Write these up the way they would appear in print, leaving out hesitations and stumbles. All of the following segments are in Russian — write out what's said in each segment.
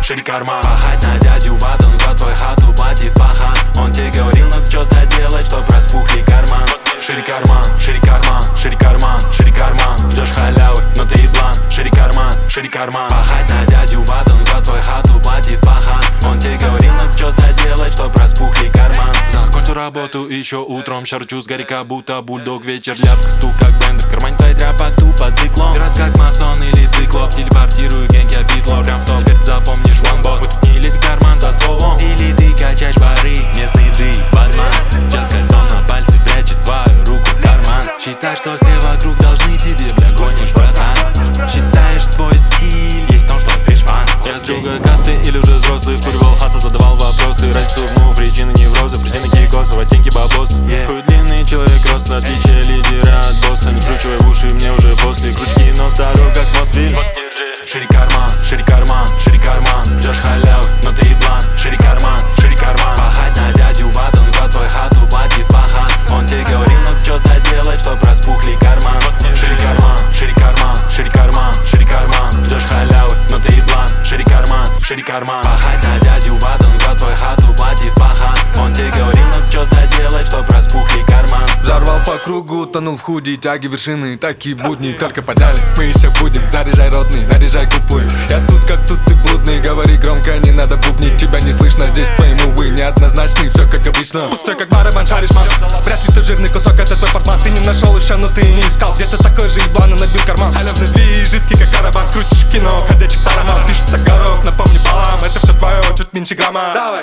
шире карман. Пахать на дядю в он за твой хату платит пахан. Он тебе говорил, надо что-то делать, чтоб распухли карман. Шире карман, шире карман, шире карман, шире карман. Ждешь халявы, но ты еблан. Шире карман, шире карман. Пахать на дядю в он за твой хату платит пахан. Он тебе говорил, надо что-то делать, чтоб распухли карман. Закончу работу и еще утром шарчу с горька, будто бульдог. Вечер ляпка, стук как бендер. В кармане твой тряпок тупо циклон. Пират как масон или циклоп. Телепортирую генг, я битло. Прям в топ, теперь запомнишь ванбот. Мы тут не лезем в карман за стволом. Или ты качаешь бары, местный джи, бадман. Сейчас кольцом на пальце прячет свою руку в карман. Считай, что все вокруг должны тебе, бля, гонишь, братан. Считаешь, твой стиль есть в том, что ты шпан. Я с другой касты или уже взрослый. Вкуривал хаса, задавал вопросы. Расстегнул причины невроза, причины кикоса, в оттенке бабоса. Хуй длинный человек рост, отличие лидера от босса. Не вкручивай в уши, мне уже после крючки, но здоров как Мосфильм. Вот держи. Шире карман, шире карман, шире карман. Ждешь халявы, но ты еблан. Шире карман, шире карман. Пахать на дядю в он за твой хату платит пахан. Он тебе говорил, надо что-то делать, чтоб распухли карман. Шире карман, шире карман, шире карман, шире карман. Ждешь халявы, но ты еблан. Шире карман, шире карман. Пахать на дядю в он за твой хату платит пахан. Он тебе говорил, надо что-то делать, чтоб распухли карман. Взорвал по кругу, тонул в худи, тяги вершины, такие будни. Только подали, мы еще будем. Заряжай ротный, наряжай куплы. Я тут как тут, ты блудный. Говори громко, не надо бубнить. Тебя не слышно здесь, твои мувы неоднозначны. Все как обычно, пустой как барабан, шаришь, мам. Вряд ли ты жирный кусок, это твой портман. Ты не нашел еще, но ты не искал. Где-то такой же еблан, набил карман. Халявный движ, жидкий как карабан. Крутишь кино, ходячий параман. Пишется горох, напомни балам. Это все твое, чуть меньше грамма. Давай.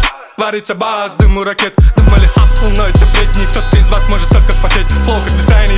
Варится бас, дыму ракет. Думали хасл, но это бредни. Кто-то из вас может только вспотеть. Флоу как бескрайний